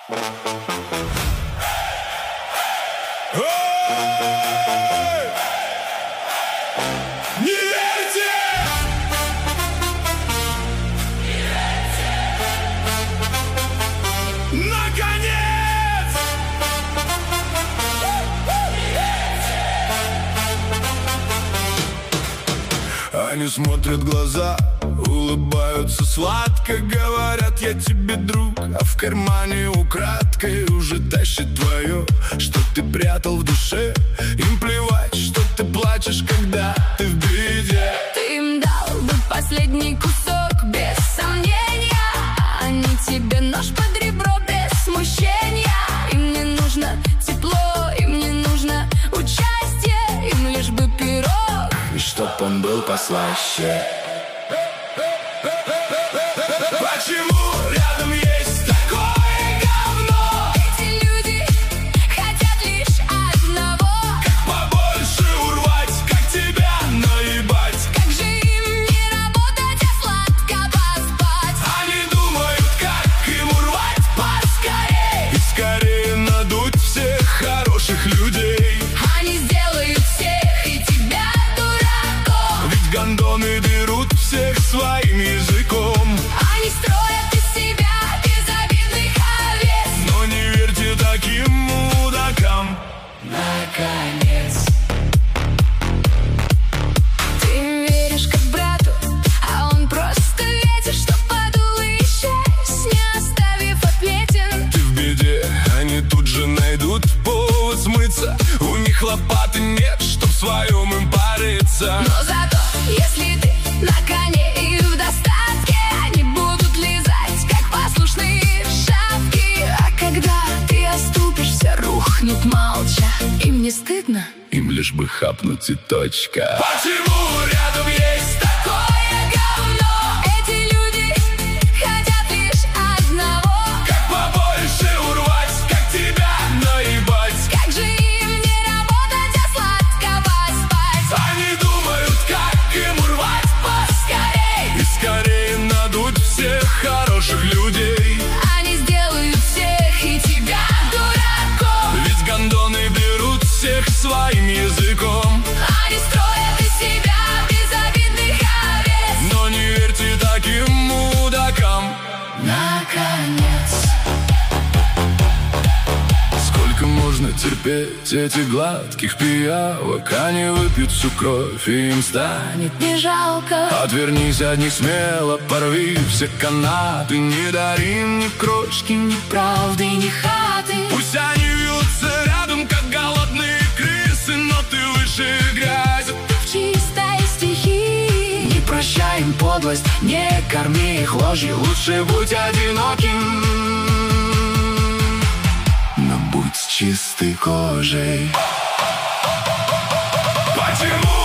Не верьте! Наконец! Они смотрят в глаза, улыбаются сладко, говорят: я тебе друг, а в кармане украдкой уже тащит твое, что ты прятал в душе. Им плевать, что ты плачешь, когда ты в беде. Ты им дал бы последний кусок, без сомнения. Они тебе нож под ребро без смущения. Им не нужно тепло, им не нужно участие, им лишь бы пирог, и чтоб он был послаще. Почему рядом есть такое говно? эти люди хотят лишь одного: как побольше урвать, как тебя наебать. как же им не работать, а сладко поспать. Они думают, как им урвать поскорей, и скорее надуть всех хороших людей. Они сделают всех и тебя дураком, Ведь гондоны берут всех своим языком. они строят из себя безобидных овец. Но не верьте таким мудакам. Наконец ты им веришь как брату, а он просто ветер, что подул и исчез, не оставив отметин. Ты в беде, они тут же найдут повод смыться. У них лопаты нет, чтоб в своем им париться. Но зато, если ты на коне и в достатке, они будут лизать, как послушные шапки. А когда ты оступишься, рухнут молча. Им не стыдно? Им лишь бы хапнуть и точка. Почему рядом есть Такое говно! Эти люди хотят лишь одного: как побольше урвать, как тебя наебать. как же им не работать, а сладко поспать. Они думают, как им урвать Поскорей и скорее надуть всех хороших людей. они сделают всех и тебя дураком. Ведь гондоны берут всех своим языком. Они строят из себя безобидных овец. Но не верьте таким мудакам. Наконец Сколько можно терпеть этих гладких пиявок? Они выпьют всю кровь, и им станет. не жалко. Отвернись от них смело, порви все канаты. Не дари им ни крошки, ни Правды не хаты. пусть они вьются рядом, как голодные крысы, но ты выше грязи. В чистой стихии Не прощай им подлость, не корми их ложью. Лучше будь одиноким, но будь с чистой кожей. Почему